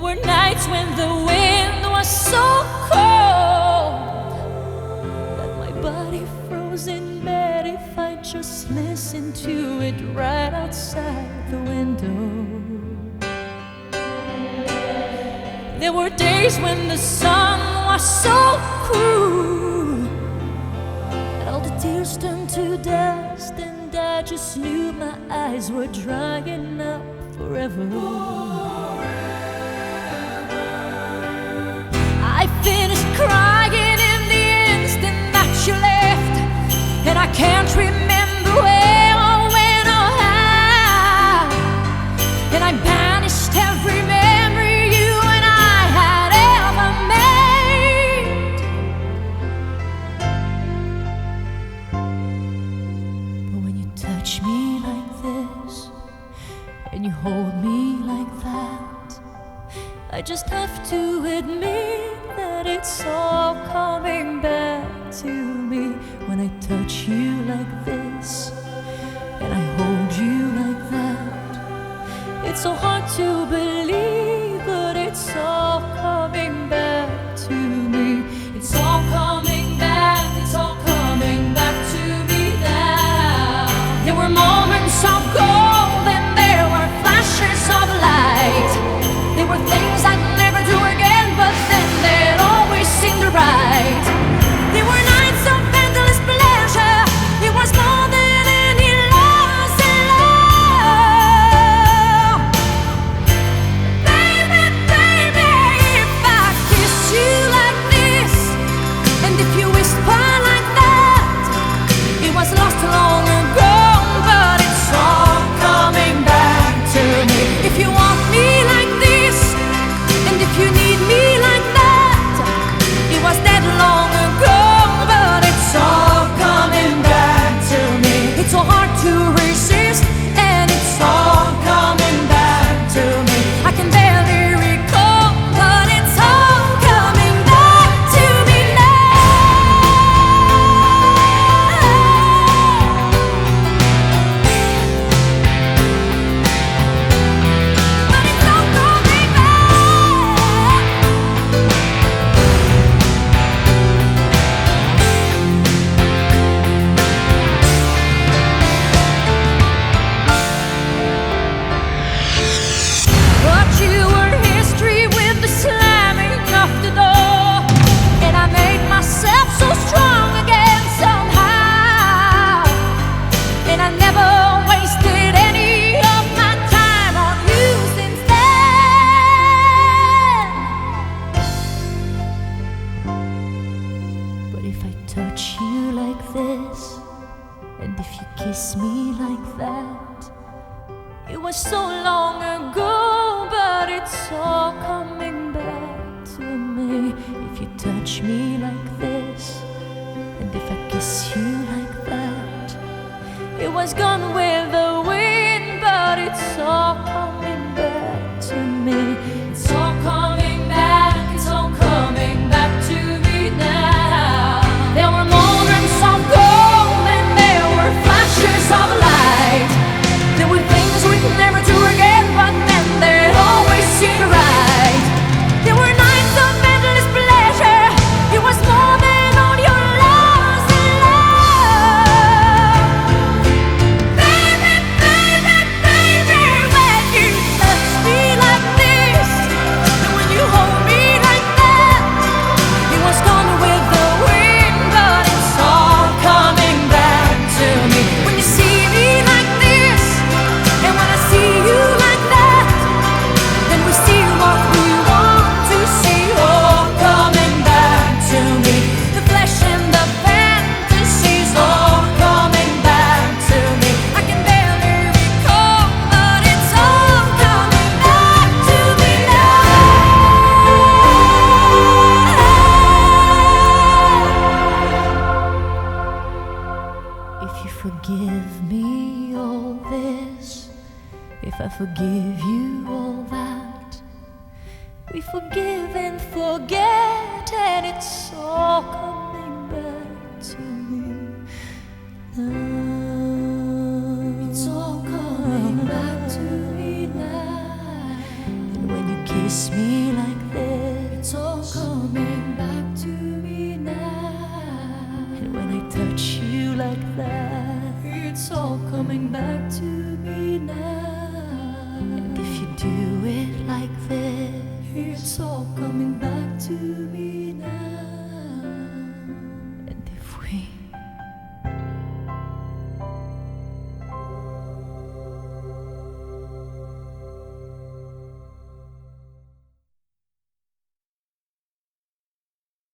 were nights when the wind was so cold that my body froze in bed if I just listened to it right outside the window. There were days when the sun was so cruel that all the tears turned to dust, and I just knew my eyes were drying up forever. I finished crying in the instant that you left, and I can't remember where or when or how, and I banished every memory you and I had ever made. But when you touch me like this and you hold me like that, I just have to admit that it's all coming back to me. When I touch you like this and I hold you like that, it's so hard to believe, but it's all coming back to me. It's all coming back, it's all coming back to me now. There were moments of gold and there were flashes of light. There were things I'd never do again, but then they'd always seem right. There were nights of endless pleasure. It was more than any loss in love. Baby, baby, if I kiss you like this, and if you whisper like that, it was lost long ago, but it's all coming back to me. If you want me like this, and if you need me like that, it was dead long ago, but it's all coming back to me. It's so hard to resist, and it's all coming back to me. I can barely recall, but it's all coming back to me now. But it's all coming But you were history with the slamming of the door, and I made myself so strong again somehow, and I never wasted any of my time on you since then. But if I touch you like this, and if you kiss me like that, it was so long ago, but it's all coming back to me. If you touch me like this, and if I kiss you like that, it was gone with the wind, but it's all coming back to me. It's all coming back, it's all coming back to me now. There were moments of gold and there were flashes of light. There were things we'd never do again, but then they'd always seem right. There were nights of endless pleasure. It was more than all your loss in love. Baby, baby, baby, when you touch me like this, and when you hold me like that, it was gone with the wind, but it's all coming back to me. When you see me like this, and when I see you like that, then we see what we want to see, all coming back to me. The flesh and the fantasies, all coming back to me. I can barely recall, but it's all coming back to me now. If you forgive me all this, if I forgive you all that, we forgive and forget, and it's all coming back to me now. It's all coming back to me now. And when you kiss kiss me like this, it's all coming back to me now. And when I touch you like that, it's all coming back to me now. And if you do it like this, it's all coming back to me